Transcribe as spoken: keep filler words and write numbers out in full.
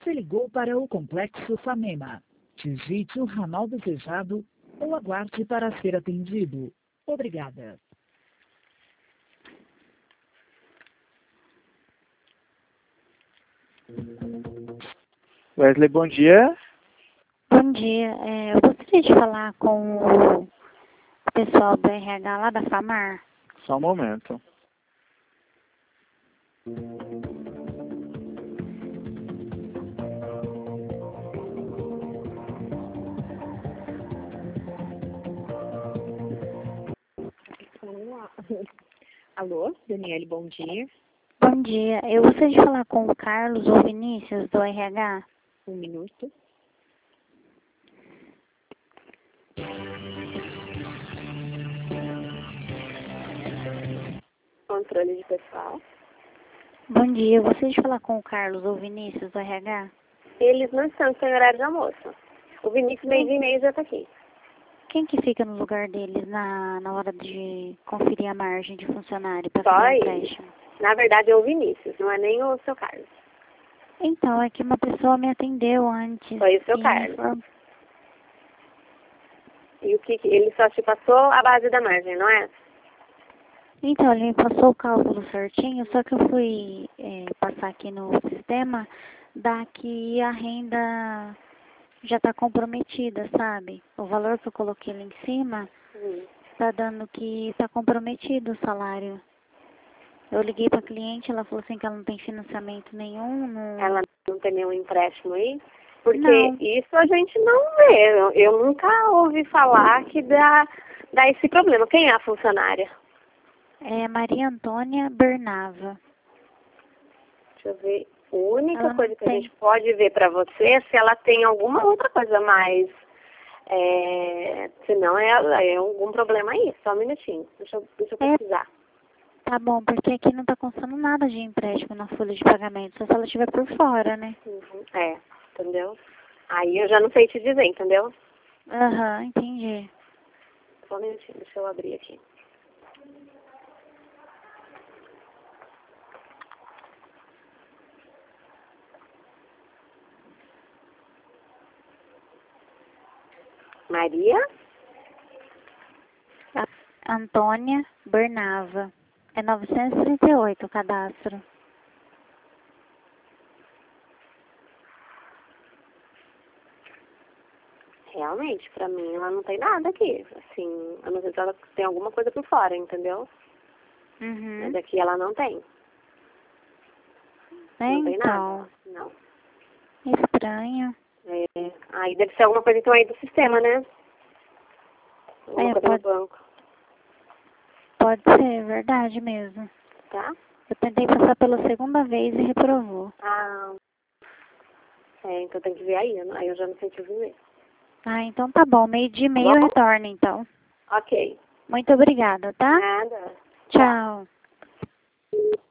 Você ligou para o Complexo Famema. Digite o ramal desejado ou aguarde para ser atendido. Obrigada. Wesley, bom dia. Bom dia. É, eu gostaria de falar com o pessoal do R H lá da FAMAR. Só um momento. Alô, Daniele, bom dia. Bom dia. Eu gostaria de falar com o Carlos ou Vinícius do R H. Um minuto. Controle de pessoal. Bom dia. Eu gostaria de falar com o Carlos ou Vinícius do R H. Eles não estão sem horário de almoço. O Vinícius, meio dia e meio, já está aqui. Quem que fica no lugar deles na, na hora de conferir a margem de funcionário para Só fazer ele. empréstimo? Na verdade, é o Vinícius, não é nem o seu Carlos. Então, é que uma pessoa me atendeu antes. Foi o seu e Carlos. inform- E o que que- ele só te passou a base da margem, não é? Então, ele me passou o cálculo certinho, só que eu fui é, passar aqui no sistema, dá que a renda já está comprometida, sabe? O valor que eu coloquei lá em cima Hum. está dando que está comprometido o salário. Eu liguei para a cliente, ela falou assim que ela não tem financiamento nenhum. Não... Ela não tem nenhum empréstimo aí? Porque Não. isso a gente não vê. Eu, eu nunca ouvi falar que dá, dá esse problema. Quem é a funcionária? É Maria Antônia Bernava. Deixa eu ver. A única Ela não coisa que a tem. gente pode ver para você é se ela tem alguma outra coisa mais. É, se não, é, é algum problema aí. Só um minutinho. Deixa eu, deixa eu É. pesquisar. Tá bom, porque aqui não tá constando nada de empréstimo na folha de pagamento, só se ela estiver por fora, né? Uhum. É, entendeu? Aí eu já não sei te dizer, entendeu? Aham, entendi. Só um minutinho, deixa eu abrir aqui. Maria? A Antônia Bernava. É novecentos e trinta e oito o cadastro. Realmente, pra mim ela não tem nada aqui. Assim, a não ser se ela tem alguma coisa por fora, entendeu? Uhum. Mas aqui ela não tem. É, Não tem então, nada. Não. estranho. É, aí deve ser alguma coisa então aí do sistema, né? Alguma É, coisa pode, no banco, pode ser, verdade mesmo. tá? Eu tentei passar pela segunda vez e reprovou. Ah, é, então tem que ver aí. eu não- Aí eu já não sei te ver. Ah, então tá bom. Meio dia e meio Tá eu bom? retorno, então. Ok. Muito obrigada, tá? Nada. Tchau.